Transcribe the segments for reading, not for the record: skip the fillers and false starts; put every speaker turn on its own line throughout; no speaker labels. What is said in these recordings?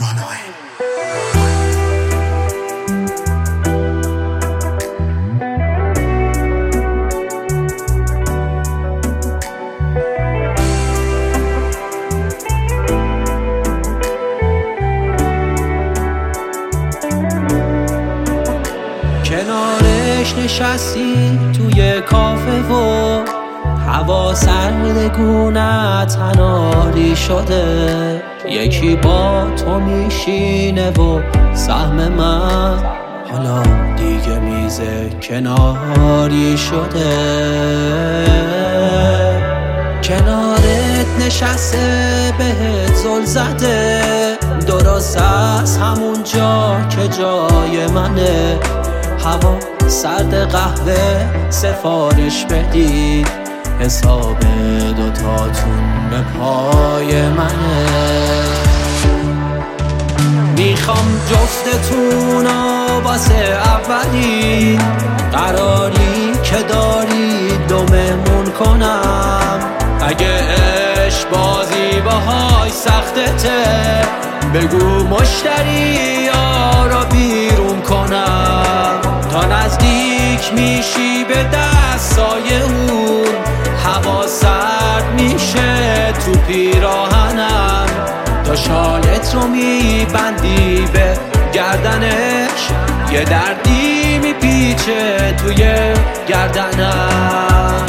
کنارش نشستی توی کافه و هوا سردگونه تناری شده، یکی با تو میشینه و سهم من حالا دیگه میز کناری شده. کنارت نشسته بهت زل زده، درست از همون جا که جای منه. هوا سرد قهوه سفارش بدید، حساب دوتاتون به پای منه. میخوام جفتتونو واسه اولی قراری که دارید دو مهمون کنم. اگه عشق بازی باهاش سختته بگو مشتری رو بیرون کنم. تا نزدیک میشی به دستای اون، هوا سرد میشه تو پیراهنم. تا شالت رو میبندی به گردنش، یه دردی میپیچه توی گردنم.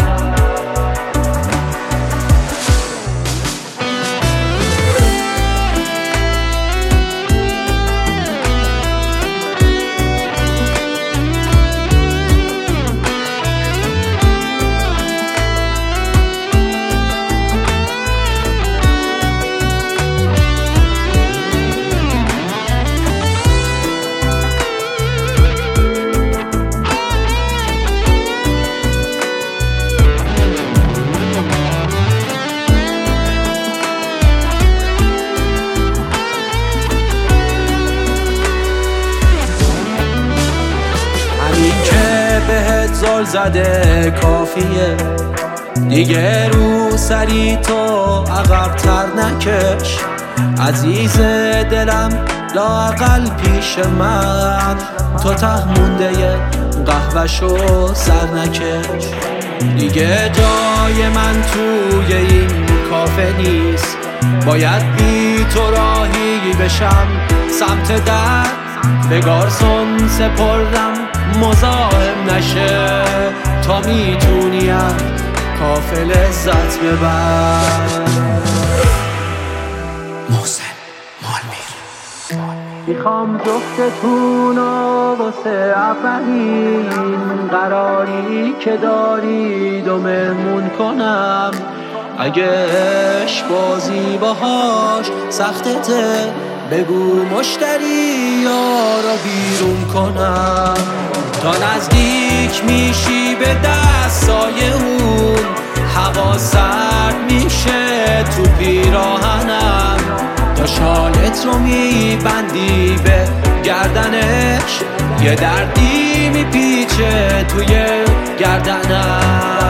بهت زل زده کافیه، دیگه رو سری تو عقب‌تر نکش. عزیز دلم لااقل پیش من تو ته مونده قهوه‌شو سر نکش. دیگه جای من توی این کافه نیست، باید بی تو راهی بشم سمت در. به گارسون سپردم مزاحم نشه، تا میتونیم کافه لذت ببر.
محسن مالمیر.
میخوام جفتتونو واسه اولین قراری که دارید و مهمون کنم. اگه عشق بازی باهاش سختته بگو مشتری رو بیرون کنم. تا نزدیک میشی به دستای اون، هوا سرد میشه تو پیراهنم. تا شالت رو میبندی به گردنش، یه دردی میپیچه توی گردنم.